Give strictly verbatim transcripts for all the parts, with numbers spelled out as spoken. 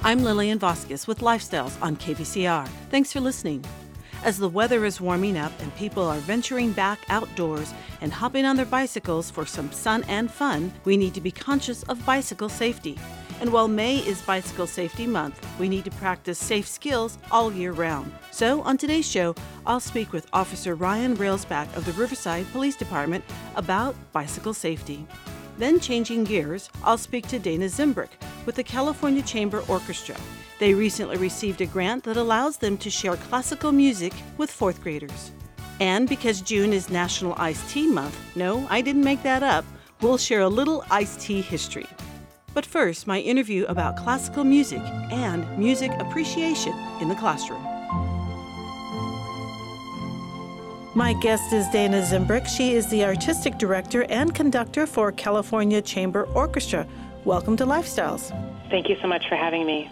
I'm Lillian Vasquez with Lifestyles on K V C R. Thanks for listening. As the weather is warming up and people are venturing back outdoors and hopping on their bicycles for some sun and fun, we need to be conscious of bicycle safety. And while May is Bicycle Safety Month, we need to practice safe skills all year round. So on today's show, I'll speak with Officer Ryan Railsback of the Riverside Police Department about bicycle safety. Then changing gears, I'll speak to Dana Zimbrick with the California Chamber Orchestra. They recently received a grant that allows them to share classical music with fourth graders. And because June is National Iced Tea Month, no, I didn't make that up, we'll share a little iced tea history. But first, my interview about classical music and music appreciation in the classroom. My guest is Dana Zimbrick. She is the artistic director and conductor for California Chamber Orchestra. Welcome to Lifestyles. Thank you so much for having me.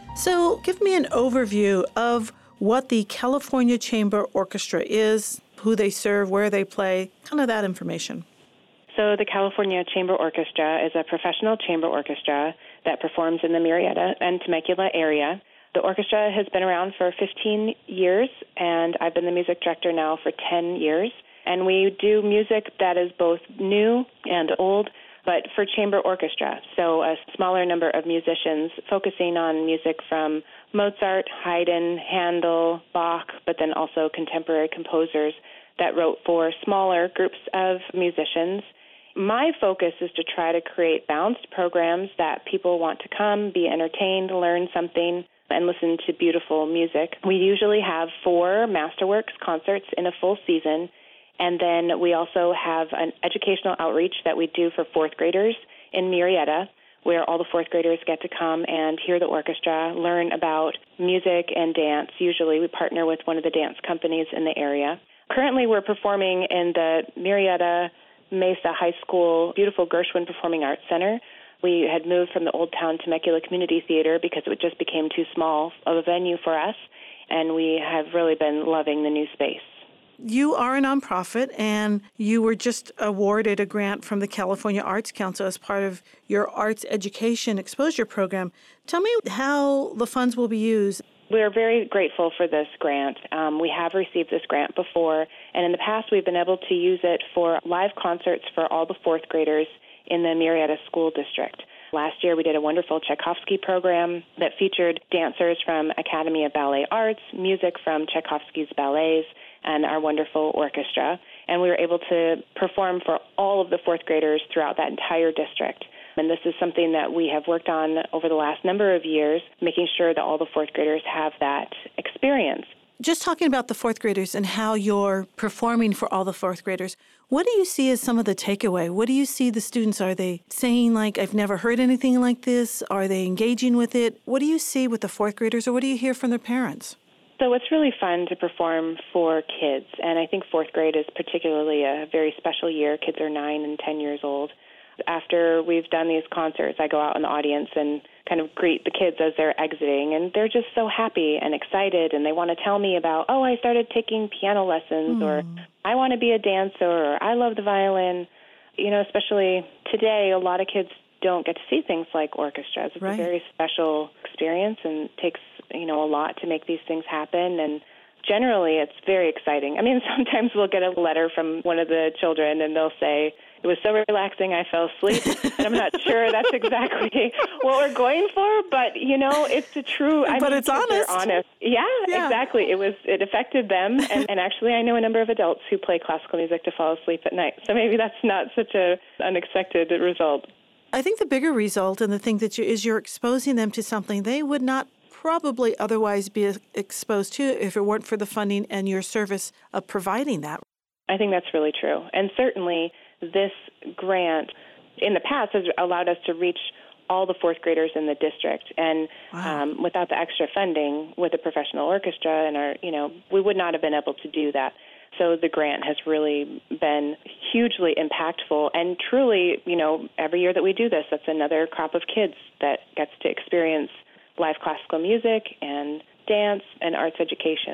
So give me an overview of what the California Chamber Orchestra is, who they serve, where they play, kind of that information. So the California Chamber Orchestra is a professional chamber orchestra that performs in the Murrieta and Temecula area. The orchestra has been around for fifteen years, and I've been the music director now for ten years. And we do music that is both new and old, but for chamber orchestra, so a smaller number of musicians focusing on music from Mozart, Haydn, Handel, Bach, but then also contemporary composers that wrote for smaller groups of musicians. My focus is to try to create balanced programs that people want to come, be entertained, learn something, and listen to beautiful music. We usually have four Masterworks concerts in a full season, and then we also have an educational outreach that we do for fourth graders in Murrieta, where all the fourth graders get to come and hear the orchestra, learn about music and dance. Usually we partner with one of the dance companies in the area. Currently we're performing in the Murrieta Mesa High School beautiful Gershwin Performing Arts Center. We had moved from the Old Town Temecula Community Theater because it just became too small of a venue for us, and we have really been loving the new space. You are a nonprofit, and you were just awarded a grant from the California Arts Council as part of your arts education exposure program. Tell me how the funds will be used. We're very grateful for this grant. Um, we have received this grant before, and in the past we've been able to use it for live concerts for all the fourth graders in the Murrieta School District. Last year we did a wonderful Tchaikovsky program that featured dancers from Academy of Ballet Arts, music from Tchaikovsky's ballets, and our wonderful orchestra. And we were able to perform for all of the fourth graders throughout that entire district. And this is something that we have worked on over the last number of years, making sure that all the fourth graders have that experience. Just talking about the fourth graders and how you're performing for all the fourth graders, what do you see as some of the takeaway? What do you see the students? Are they saying, like, I've never heard anything like this? Are they engaging with it? What do you see with the fourth graders, or what do you hear from their parents? So it's really fun to perform for kids, and I think fourth grade is particularly a very special year. Kids are nine and ten years old. After we've done these concerts, I go out in the audience and kind of greet the kids as they're exiting, and they're just so happy and excited, and they want to tell me about, oh, I started taking piano lessons, mm. or I want to be a dancer, or I love the violin. You know, especially today, a lot of kids don't get to see things like orchestras. It's right. a very special experience and takes, you know, a lot to make these things happen, and generally it's very exciting. I mean, sometimes we'll get a letter from one of the children, and they'll say, it was so relaxing I fell asleep. And I'm not sure that's exactly what we're going for, but, you know, it's a true... I but mean, it's honest. honest. Yeah, yeah, exactly. It was. It affected them. And, and actually, I know a number of adults who play classical music to fall asleep at night. So maybe that's not such an unexpected result. I think the bigger result and the thing that you, is you're exposing them to something they would not probably otherwise be exposed to if it weren't for the funding and your service of providing that. I think that's really true. And certainly this grant in the past has allowed us to reach all the fourth graders in the district. And wow. um, without the extra funding with the professional orchestra and our, you know, we would not have been able to do that. So the grant has really been hugely impactful, and truly, you know, every year that we do this, that's another crop of kids that gets to experience live classical music and dance and arts education.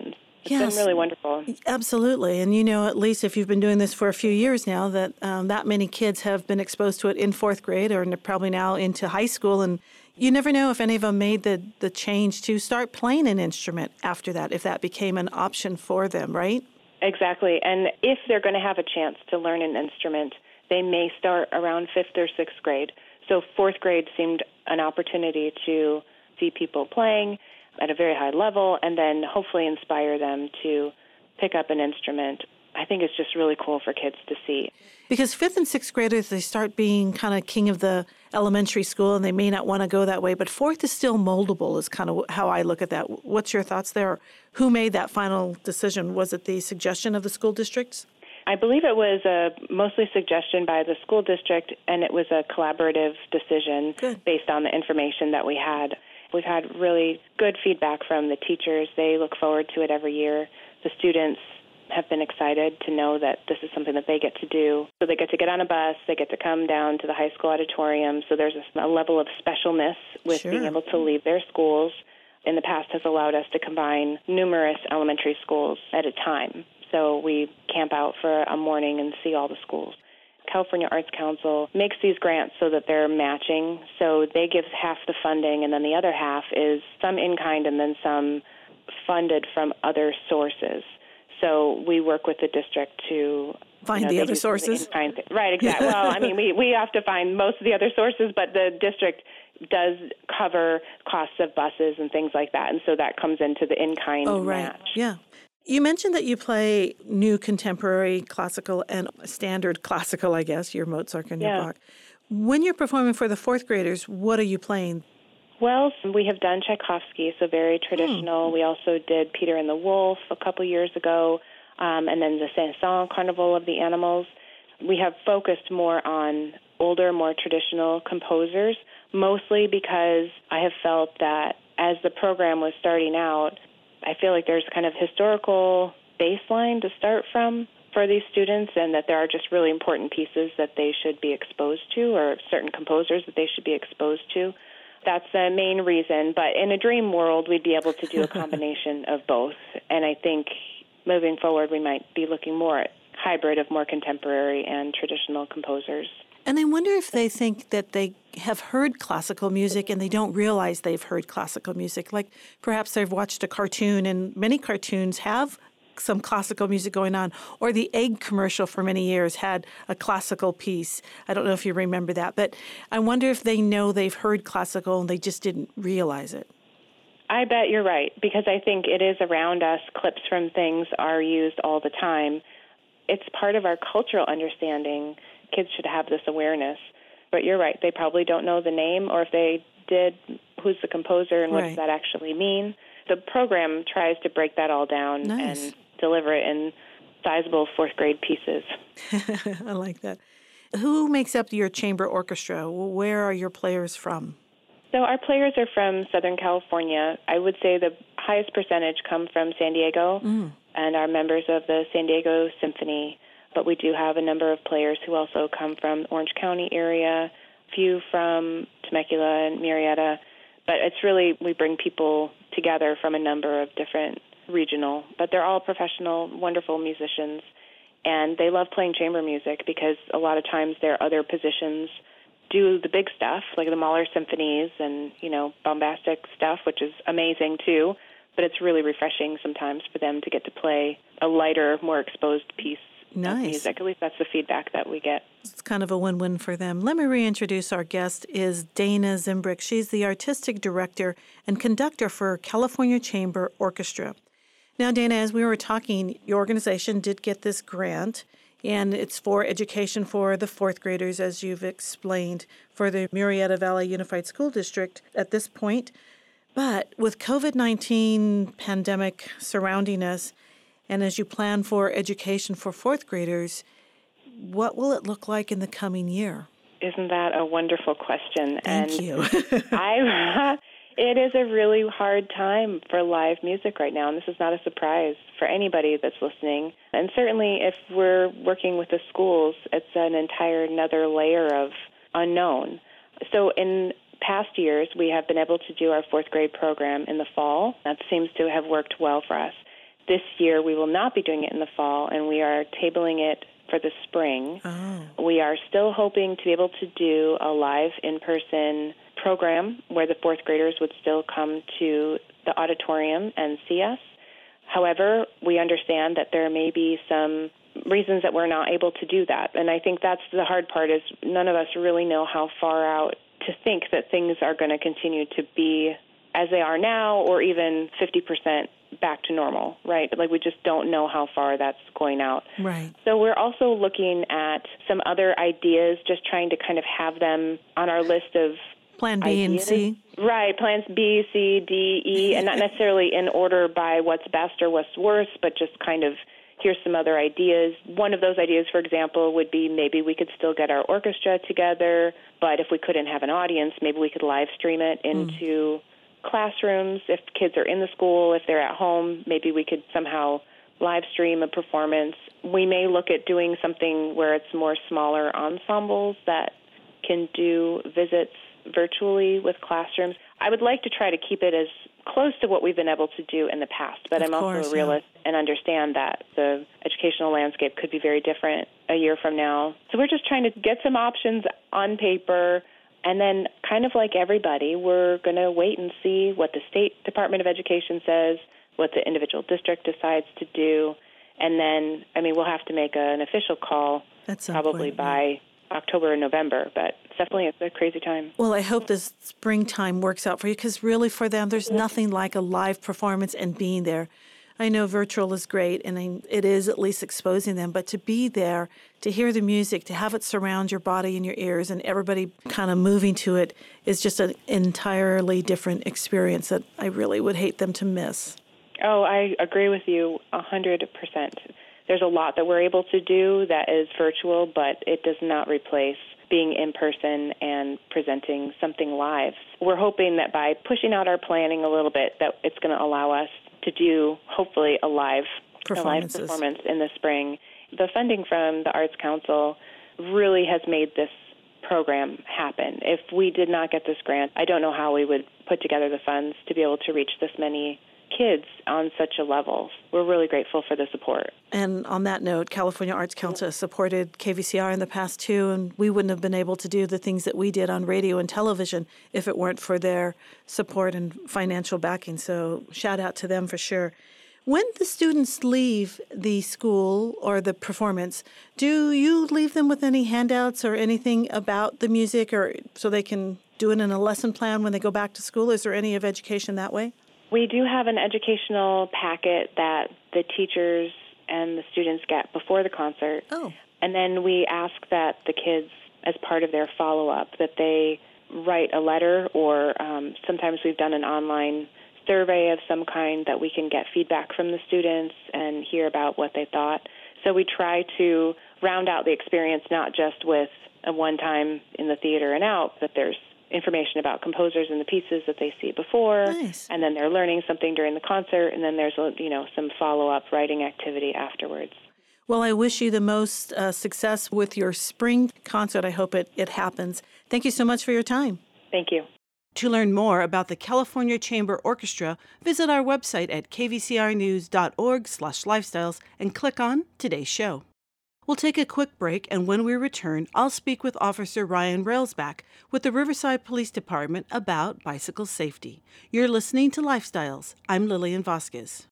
It's Yes, been really wonderful. absolutely. And you know, at least if you've been doing this for a few years now, that um, that many kids have been exposed to it in fourth grade or probably now into high school. And you never know if any of them made the, the change to start playing an instrument after that, if that became an option for them, right? Exactly. And if they're going to have a chance to learn an instrument, they may start around fifth or sixth grade. So fourth grade seemed an opportunity to see people playing at a very high level and then hopefully inspire them to pick up an instrument. I think it's just really cool for kids to see. Because fifth and sixth graders, they start being kind of king of the elementary school, and they may not want to go that way. But fourth is still moldable is kind of how I look at that. What's your thoughts there? Who made that final decision? Was it the suggestion of the school districts? I believe it was a mostly suggestion by the school district, and it was a collaborative decision Good. Based on the information that we had. We've had really good feedback from the teachers. They look forward to it every year. The students have been excited to know that this is something that they get to do. So they get to get on a bus, they get to come down to the high school auditorium. So there's a, a level of specialness with Sure. being able to leave their schools. In the past has allowed us to combine numerous elementary schools at a time. So we camp out for a morning and see all the schools. California Arts Council makes these grants so that they're matching. So they give half the funding, and then the other half is some in-kind and then some funded from other sources. So we work with the district to Find you know, the they other do some of sources. in-kind thi- Right, exactly. Well, I mean, we, we have to find most of the other sources, but the district does cover costs of buses and things like that, and so that comes into the in-kind Oh, right. match. Yeah. You mentioned that you play new contemporary classical and standard classical, I guess, your Mozart and your Yeah. Bach. When you're performing for the fourth graders, what are you playing? Well, we have done Tchaikovsky, so very traditional. Hmm. We also did Peter and the Wolf a couple years ago, um, and then the Saint-Saëns Carnival of the Animals. We have focused more on older, more traditional composers, mostly because I have felt that as the program was starting out, I feel like there's kind of historical baseline to start from for these students, and that there are just really important pieces that they should be exposed to, or certain composers that they should be exposed to. That's the main reason. But in a dream world, we'd be able to do a combination of both. And I think moving forward, we might be looking more at hybrid of more contemporary and traditional composers. And I wonder if they think that they have heard classical music and they don't realize they've heard classical music. Like perhaps they've watched a cartoon, and many cartoons have some classical music going on. Or the egg commercial for many years had a classical piece. I don't know if you remember that. But I wonder if they know they've heard classical and they just didn't realize it. I bet you're right, because I think it is around us. Clips from things are used all the time. It's part of our cultural understanding. Kids should have this awareness. But you're right, they probably don't know the name, or if they did, who's the composer and what Right. does that actually mean? The program tries to break that all down Nice. and deliver it in sizable fourth grade pieces. I like that. Who makes up your chamber orchestra? Where are your players from? So our players are from Southern California. I would say the highest percentage come from San Diego Mm. and are members of the San Diego Symphony. But we do have a number of players who also come from the Orange County area, a few from Temecula and Murrieta. But it's really, we bring people together from a number of different regional, but they're all professional, wonderful musicians. And they love playing chamber music because a lot of times their other positions do the big stuff, like the Mahler symphonies and, you know, bombastic stuff, which is amazing too. But it's really refreshing sometimes for them to get to play a lighter, more exposed piece Nice. of music. At least that's the feedback that we get. It's kind of a win-win for them. Let me reintroduce our guest is Dana Zimbrick. She's the artistic director and conductor for California Chamber Orchestra. Now, Dana, as we were talking, your organization did get this grant, and it's for education for the fourth graders, as you've explained, for the Murrieta Valley Unified School District at this point. But with COVID nineteen pandemic surrounding us, and as you plan for education for fourth graders, what will it look like in the coming year? Isn't that a wonderful question? Thank and you. I, it is a really hard time for live music right now, and this is not a surprise for anybody that's listening. And certainly if we're working with the schools, it's an entire another layer of unknown. So in past years, we have been able to do our fourth grade program in the fall. That seems to have worked well for us. This year, we will not be doing it in the fall, and we are tabling it for the spring. Oh. We are still hoping to be able to do a live in-person program where the fourth graders would still come to the auditorium and see us. However, we understand that there may be some reasons that we're not able to do that. And I think that's the hard part, is none of us really know how far out to think that things are going to continue to be as they are now, or even fifty percent back to normal, right? Like, we just don't know how far that's going out. Right. So we're also looking at some other ideas, just trying to kind of have them on our list of Plan B ideas. and C. Right, plans B, C, D, E, and not necessarily in order by what's best or what's worst, but just kind of here's some other ideas. One of those ideas, for example, would be maybe we could still get our orchestra together, but if we couldn't have an audience, maybe we could live stream it into mm. classrooms. If kids are in the school, if they're at home, maybe we could somehow live stream a performance. We may look at doing something where it's more smaller ensembles that can do visits virtually with classrooms. I would like to try to keep it as close to what we've been able to do in the past, but of I'm course, also a realist yeah. and understand that the educational landscape could be very different a year from now. So we're just trying to get some options on paper, and then kind of like everybody, we're going to wait and see what the State Department of Education says, what the individual district decides to do, and then, I mean, we'll have to make an official call probably point, by yeah. October or November, but it's definitely a, a crazy time. Well, I hope this springtime works out for you, because really for them, there's nothing like a live performance and being there. I know virtual is great, and it is at least exposing them, but to be there, to hear the music, to have it surround your body and your ears, and everybody kind of moving to it is just an entirely different experience that I really would hate them to miss. Oh, I agree with you one hundred percent. There's a lot that we're able to do that is virtual, but it does not replace being in person and presenting something live. We're hoping that by pushing out our planning a little bit, that it's going to allow us to do, hopefully, a live, a live performance in the spring. The funding from the Arts Council really has made this program happen. If we did not get this grant, I don't know how we would put together the funds to be able to reach this many kids on such a level. We're really grateful for the support. And on that note, California Arts Council has supported K V C R in the past too, and we wouldn't have been able to do the things that we did on radio and television if it weren't for their support and financial backing. So shout out to them for sure. When the students leave the school or the performance, do you leave them with any handouts or anything about the music, or so they can do it in a lesson plan when they go back to school? Is there any of education that way? We do have an educational packet that the teachers and the students get before the concert. Oh. And then we ask that the kids, as part of their follow-up, that they write a letter, or um, sometimes we've done an online survey of some kind that we can get feedback from the students and hear about what they thought. So we try to round out the experience, not just with a one-time in the theater and out, but there's information about composers and the pieces that they see before, nice. And then they're learning something during the concert, and then there's, you know, some follow-up writing activity afterwards. Well, I wish you the most uh, success with your spring concert. I hope it, it happens. Thank you so much for your time. Thank you. To learn more about the California Chamber Orchestra, visit our website at kvcrnews.org slash lifestyles and click on today's show. We'll take a quick break, and when we return, I'll speak with Officer Ryan Railsback with the Riverside Police Department about bicycle safety. You're listening to Lifestyles. I'm Lillian Vasquez.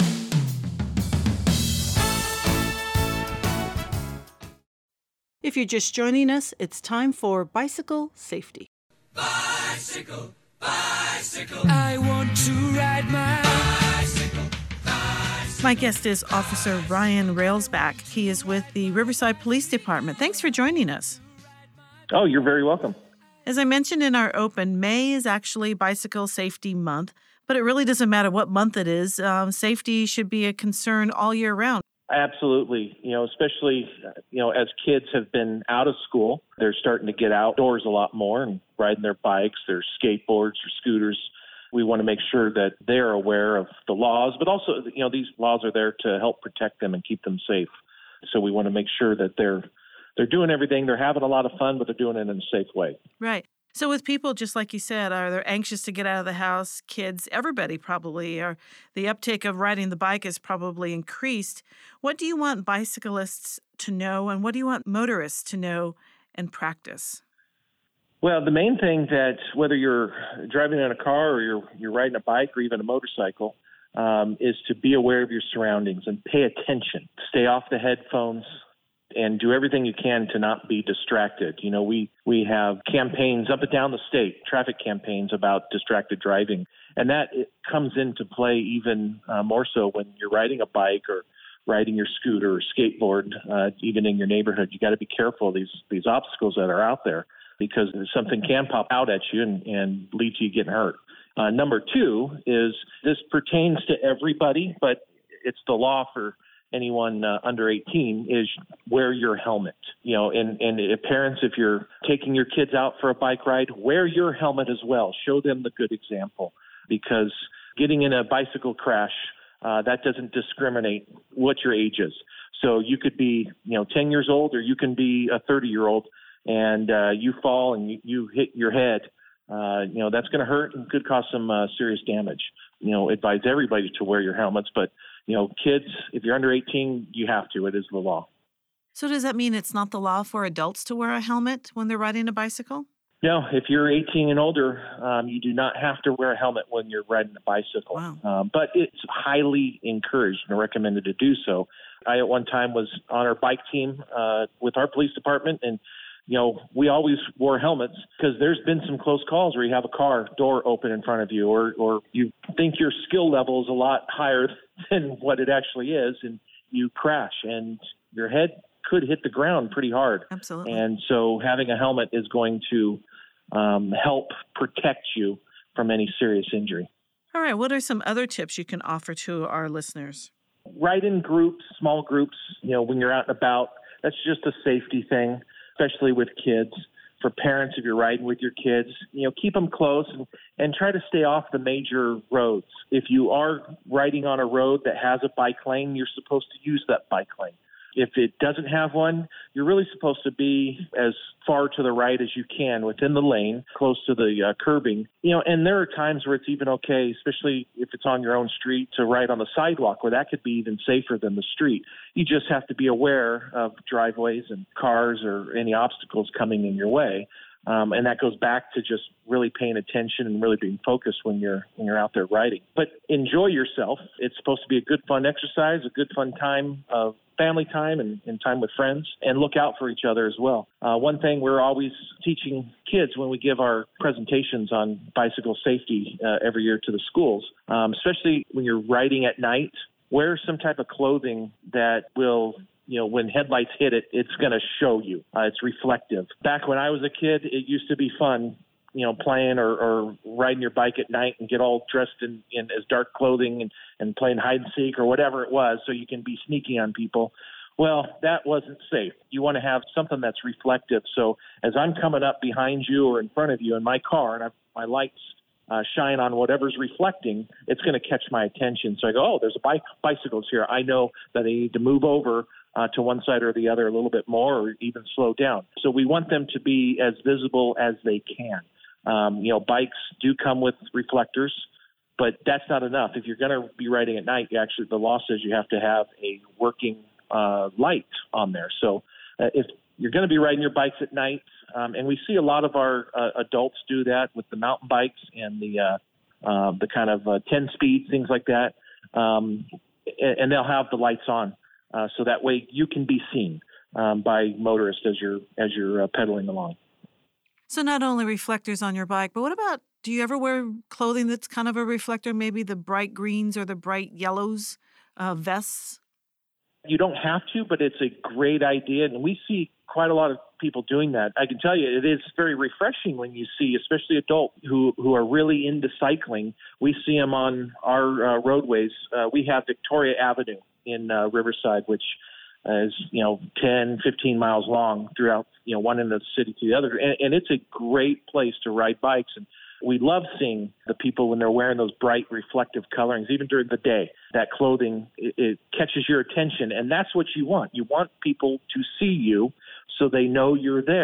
If you're just joining us, it's time for Bicycle Safety. Bicycle, bicycle, I want to ride my bicycle, bicycle. My guest is Officer Ryan Railsback. He is with the Riverside Police Department. Thanks for joining us. Oh, you're very welcome. As I mentioned in our open, May is actually Bicycle Safety Month, but it really doesn't matter what month it is. Um, safety should be a concern all year round. Absolutely. You know, especially, you know, as kids have been out of school, they're starting to get outdoors a lot more and riding their bikes, their skateboards, or scooters. We want to make sure that they're aware of the laws, but also, you know, these laws are there to help protect them and keep them safe. So we want to make sure that they're they're doing everything. They're having a lot of fun, but they're doing it in a safe way. Right. So with people, just like you said, are they're anxious to get out of the house, kids, everybody probably, or the uptake of riding the bike is probably increased. What do you want bicyclists to know, and what do you want motorists to know and practice? Well, the main thing that whether you're driving in a car or you're you're riding a bike or even a motorcycle um, is to be aware of your surroundings and pay attention. Stay off the headphones and do everything you can to not be distracted. You know, we, we have campaigns up and down the state, traffic campaigns about distracted driving, and that it comes into play even uh, more so when you're riding a bike or riding your scooter or skateboard, uh, even in your neighborhood. You got to be careful of these, these obstacles that are out there, because something can pop out at you and, and lead to you getting hurt. Uh, number two is this pertains to everybody, but it's the law for anyone uh, under eighteen, is wear your helmet. You know, and, and if parents, if you're taking your kids out for a bike ride, wear your helmet as well. Show them the good example, because getting in a bicycle crash, uh, that doesn't discriminate what your age is. So you could be, you know, ten years old, or you can be a thirty year old, and uh, you fall and you, you hit your head. Uh, you know, that's going to hurt and could cause some uh, serious damage. You know, advise everybody to wear your helmets, but you know, kids, if you're under eighteen, you have to. It is the law. So does that mean it's not the law for adults to wear a helmet when they're riding a bicycle? No, if you're eighteen and older, um, you do not have to wear a helmet when you're riding a bicycle. Wow. Um, but it's highly encouraged and recommended to do so. I at one time was on our bike team uh, with our police department, and you know, we always wore helmets because there's been some close calls where you have a car door open in front of you, or, or you think your skill level is a lot higher than what it actually is, and you crash, and your head could hit the ground pretty hard. Absolutely. And so having a helmet is going to um, help protect you from any serious injury. All right. What are some other tips you can offer to our listeners? Ride in groups, small groups, you know, when you're out and about. That's just a safety thing, especially with kids. For parents, if you're riding with your kids, you know, keep them close and, and try to stay off the major roads. If you are riding on a road that has a bike lane, you're supposed to use that bike lane. If it doesn't have one, you're really supposed to be as far to the right as you can within the lane, close to the uh, curbing. You know, and there are times where it's even okay, especially if it's on your own street, to ride on the sidewalk, where that could be even safer than the street. You just have to be aware of driveways and cars or any obstacles coming in your way. Um, and that goes back to just really paying attention and really being focused when you're when you're out there riding. But enjoy yourself. It's supposed to be a good, fun exercise, a good, fun time of family time and, and time with friends, and look out for each other as well. Uh, one thing we're always teaching kids when we give our presentations on bicycle safety uh, every year to the schools, um, especially when you're riding at night, wear some type of clothing that will, you know, when headlights hit it, it's going to show you. Uh, it's reflective. Back when I was a kid, it used to be fun, you know, playing or, or riding your bike at night and get all dressed in, in as dark clothing and, and playing hide and seek or whatever it was so you can be sneaky on people. Well, that wasn't safe. You want to have something that's reflective. So as I'm coming up behind you or in front of you in my car and I've, my lights uh, shine on whatever's reflecting, it's going to catch my attention. So I go, oh, there's a bike bicycles here. I know that I need to move over Uh, to one side or the other a little bit more, or even slow down. So we want them to be as visible as they can. Um, you know, bikes do come with reflectors, but that's not enough. If you're going to be riding at night, you actually, the law says you have to have a working uh, light on there. So uh, if you're going to be riding your bikes at night, um, and we see a lot of our uh, adults do that with the mountain bikes and the uh, uh, the kind of uh, ten speed, things like that, um, and, and they'll have the lights on. Uh, so that way you can be seen um, by motorists as you're as you're uh, pedaling along. So not only reflectors on your bike, but what about, do you ever wear clothing that's kind of a reflector, maybe the bright greens or the bright yellows, uh, vests? You don't have to, but it's a great idea, and we see quite a lot of people doing that. I can tell you it is very refreshing when you see, especially adults who, who are really into cycling. We see them on our uh, roadways. Uh, we have Victoria Avenue in uh, Riverside, which is, you know, ten, fifteen miles long throughout, you know, one end of the city to the other. And, and it's a great place to ride bikes. And we love seeing the people when they're wearing those bright reflective colorings, even during the day. That clothing, it, it catches your attention. And that's what you want. You want people to see you so they know you're there.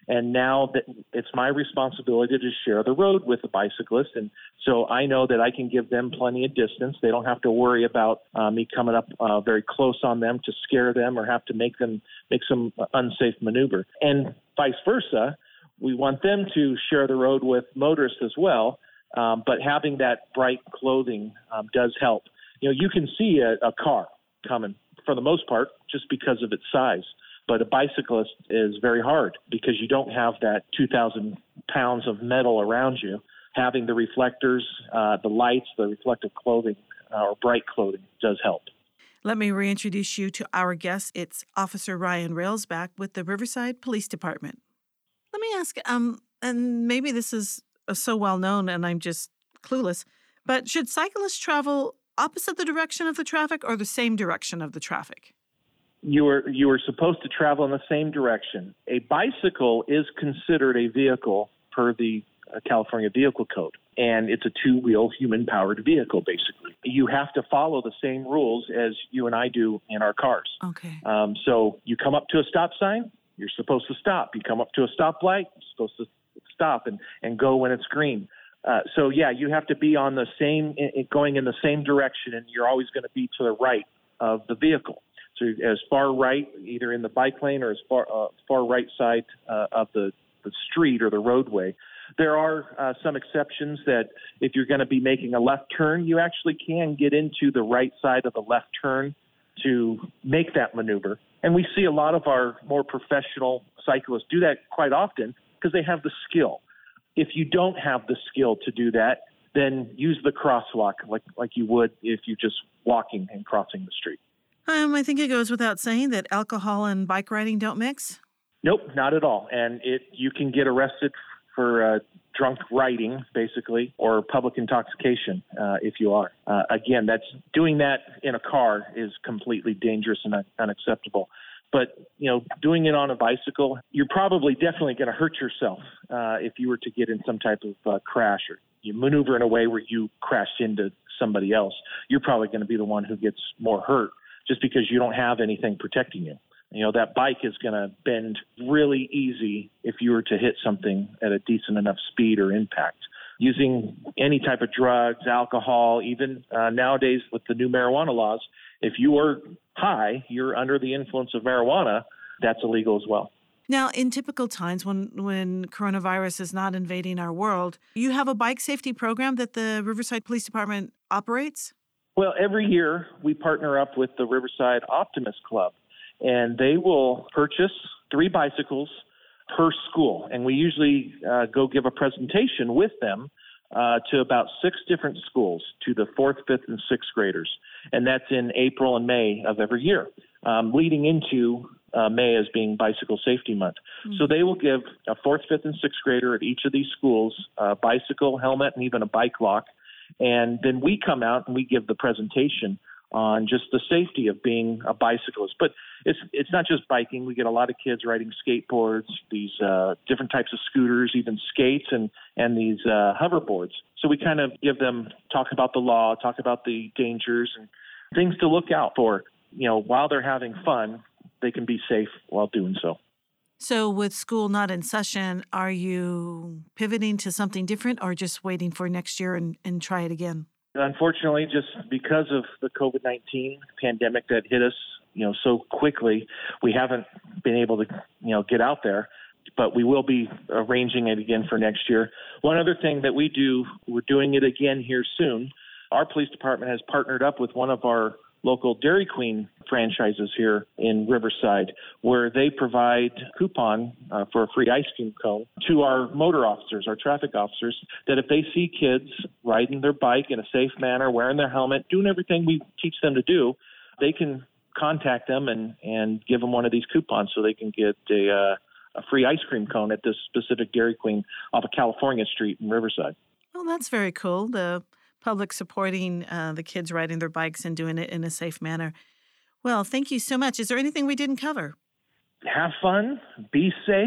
And now that it's my responsibility to share the road with the bicyclist. And so I know that I can give them plenty of distance. They don't have to worry about uh, me coming up uh, very close on them to scare them or have to make them make some unsafe maneuver. And vice versa, we want them to share the road with motorists as well. Um, but having that bright clothing um, does help. You know, you can see a, a car coming for the most part just because of its size. But a bicyclist is very hard because you don't have that two thousand pounds of metal around you. Having the reflectors, uh, the lights, the reflective clothing, uh, or bright clothing does help. Let me reintroduce you to our guest. It's Officer Ryan Railsback with the Riverside Police Department. Let me ask, um, and maybe this is uh, so well known and I'm just clueless, but should cyclists travel opposite the direction of the traffic or the same direction of the traffic? You were you were supposed to travel in the same direction. A bicycle is considered a vehicle per the uh, California Vehicle Code, and it's a two-wheel human-powered vehicle, basically. You have to follow the same rules as you and I do in our cars. Okay. Um, so you come up to a stop sign, you're supposed to stop. You come up to a stoplight, you're supposed to stop and, and go when it's green. Uh, so, yeah, you have to be on the same, going in the same direction, and you're always going to be to the right of the vehicle. So as far right, either in the bike lane or as far uh, far right side uh, of the, the street or the roadway. There are uh, some exceptions that if you're going to be making a left turn, you actually can get into the right side of the left turn to make that maneuver. And we see a lot of our more professional cyclists do that quite often because they have the skill. If you don't have the skill to do that, then use the crosswalk like, like you would if you're just walking and crossing the street. Um, I think it goes without saying that alcohol and bike riding don't mix. Nope, not at all. And it you can get arrested for uh, drunk riding, basically, or public intoxication uh, if you are. Uh, again, that's doing that in a car is completely dangerous and un- unacceptable. But, you know, doing it on a bicycle, you're probably definitely going to hurt yourself uh, if you were to get in some type of uh, crash or you maneuver in a way where you crashed into somebody else. You're probably going to be the one who gets more hurt just because you don't have anything protecting you. You know, that bike is going to bend really easy if you were to hit something at a decent enough speed or impact. Using any type of drugs, alcohol, even uh, nowadays with the new marijuana laws, if you are high, you're under the influence of marijuana, that's illegal as well. Now, in typical times when, when coronavirus is not invading our world, you have a bike safety program that the Riverside Police Department operates? Well, every year we partner up with the Riverside Optimist Club, and they will purchase three bicycles per school. And we usually uh, go give a presentation with them uh, to about six different schools, to the fourth, fifth, and sixth graders. And that's in April and May of every year, um, leading into uh, May as being Bicycle Safety Month. Mm-hmm. So they will give a fourth, fifth, and sixth grader at each of these schools a bicycle, helmet, and even a bike lock. And then we come out and we give the presentation on just the safety of being a bicyclist. But it's it's not just biking. We get a lot of kids riding skateboards, these uh, different types of scooters, even skates, and, and these uh, hoverboards. So we kind of give them, talk about the law, talk about the dangers and things to look out for. You know, while they're having fun, they can be safe while doing so. So with school not in session, are you pivoting to something different or just waiting for next year and, and try it again? Unfortunately, just because of the covid nineteen pandemic that hit us, you know, so quickly, we haven't been able to, you know, get out there. But we will be arranging it again for next year. One other thing that we do, we're doing it again here soon. Our police department has partnered up with one of our local Dairy Queen franchises here in Riverside, where they provide a coupon uh, for a free ice cream cone to our motor officers, our traffic officers, that if they see kids riding their bike in a safe manner, wearing their helmet, doing everything we teach them to do, they can contact them and, and give them one of these coupons so they can get a, uh, a free ice cream cone at this specific Dairy Queen off of California Street in Riverside. Well, that's very cool. The public supporting uh, the kids riding their bikes and doing it in a safe manner. Well, thank you so much. Is there anything we didn't cover? Have fun, be safe,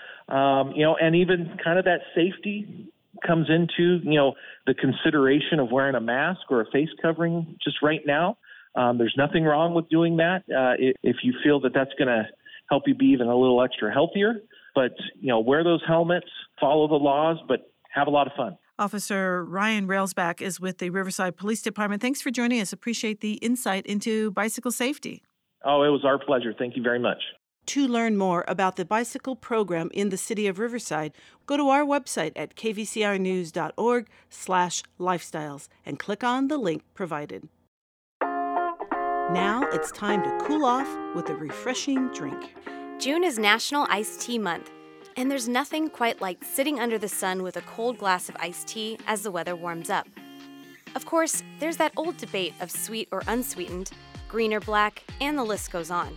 um, you know, and even kind of that safety comes into, you know, the consideration of wearing a mask or a face covering just right now. Um, there's nothing wrong with doing that uh, if you feel that that's going to help you be even a little extra healthier. But, you know, wear those helmets, follow the laws, but have a lot of fun. Officer Ryan Railsback is with the Riverside Police Department. Thanks for joining us. Appreciate the insight into bicycle safety. Oh, it was our pleasure. Thank you very much. To learn more about the bicycle program in the city of Riverside, go to our website at k v c r news dot org slash lifestyles and click on the link provided. Now it's time to cool off with a refreshing drink. June is National Iced Tea Month, and there's nothing quite like sitting under the sun with a cold glass of iced tea as the weather warms up. Of course, there's that old debate of sweet or unsweetened, green or black, and the list goes on.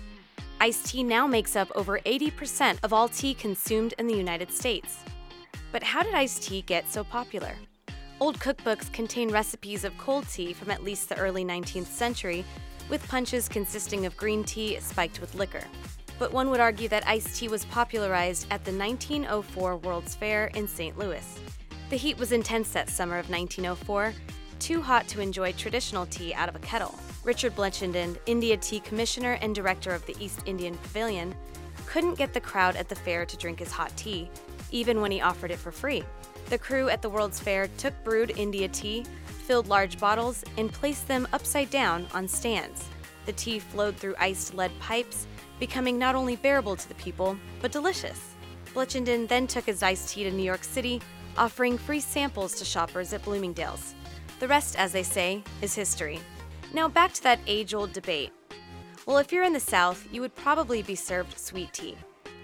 Iced tea now makes up over eighty percent of all tea consumed in the United States. But how did iced tea get so popular? Old cookbooks contain recipes of cold tea from at least the early nineteenth century, with punches consisting of green tea spiked with liquor. But one would argue that iced tea was popularized at the nineteen oh four World's Fair in Saint Louis. The heat was intense that summer of nineteen oh four, too hot to enjoy traditional tea out of a kettle. Richard Bletchendon, India Tea Commissioner and Director of the East Indian Pavilion, couldn't get the crowd at the fair to drink his hot tea, even when he offered it for free. The crew at the World's Fair took brewed India tea, filled large bottles, and placed them upside down on stands. The tea flowed through iced lead pipes, becoming not only bearable to the people, but delicious. Bletchendon then took his iced tea to New York City, offering free samples to shoppers at Bloomingdale's. The rest, as they say, is history. Now back to that age-old debate. Well, if you're in the South, you would probably be served sweet tea.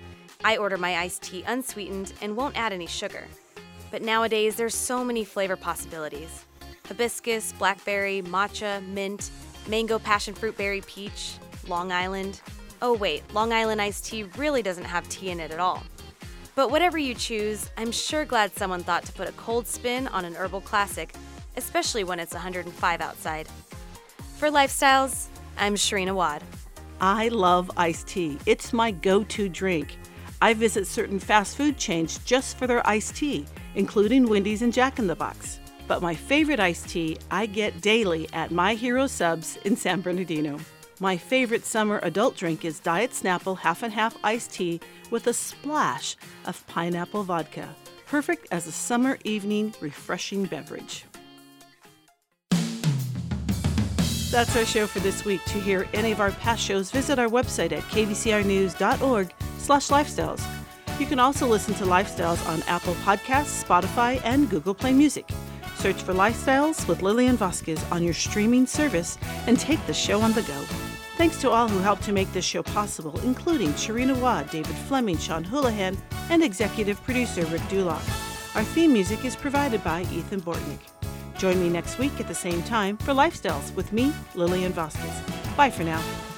I order my iced tea unsweetened and won't add any sugar. But nowadays, there's so many flavor possibilities. Hibiscus, blackberry, matcha, mint, mango passion fruit berry peach, Long Island. Oh wait, Long Island iced tea really doesn't have tea in it at all. But whatever you choose, I'm sure glad someone thought to put a cold spin on an herbal classic, especially when it's one hundred five outside. For Lifestyles, I'm Sharina Wad. I love iced tea. It's my go-to drink. I visit certain fast food chains just for their iced tea, including Wendy's and Jack in the Box. But my favorite iced tea I get daily at My Hero Subs in San Bernardino. My favorite summer adult drink is Diet Snapple half and half iced tea with a splash of pineapple vodka. Perfect as a summer evening refreshing beverage. That's our show for this week. To hear any of our past shows, visit our website at k v c r news dot org slash lifestyles. You can also listen to Lifestyles on Apple Podcasts, Spotify, and Google Play Music. Search for Lifestyles with Lillian Vasquez on your streaming service and take the show on the go. Thanks to all who helped to make this show possible, including Sharina Wad, David Fleming, Sean Houlihan, and executive producer Rick Dulock. Our theme music is provided by Ethan Bortnick. Join me next week at the same time for Lifestyles with me, Lillian Vasquez. Bye for now.